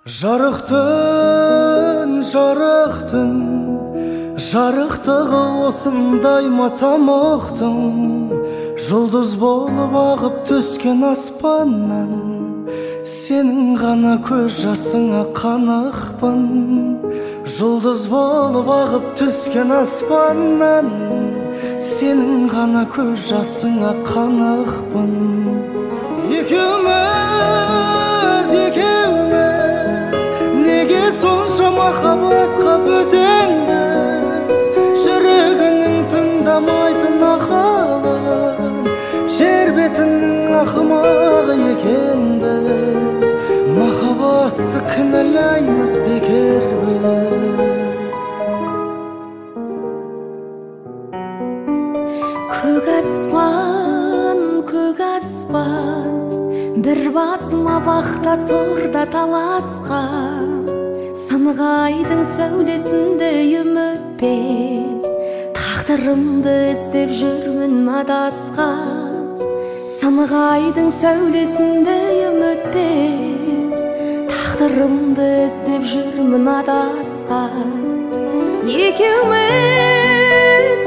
Жарықтың жарықтығы осындай ма тамұқтың, жұлдыз болып ағып түскен аспаннан, сенің ғана көз жасыңа қанықпын. Жұлдыз болып ағып түскен аспаннан, сенің ғана көз жасыңа қанықпын. Екеуміз неге сонша махаббатқа бөтенбіз? Жүрегінің тыңдамайтын ақылын, жер бетінің ақымағы екенбіз. Махаббатты кінәлаймыз бекер біз. Көк аспан, бір басыма бақта сорда таласқан, сынғайдың сәулесінде үмітпен тағдырымды іздеп жүрмін адасқан. Сынғайдың сәулесінде үмітпен тағдырымды іздеп жүрмін адасқан. Екеуміз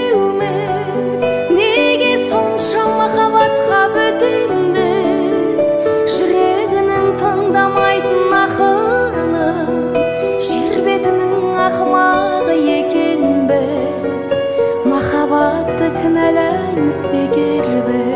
неге сонша махаббатқа бөтенбіз? Жүрегінің тыңдамайтын ақылын, жер бетінің ақымағы екенбіз. Махаббатты кінәлаймыз бекер біз.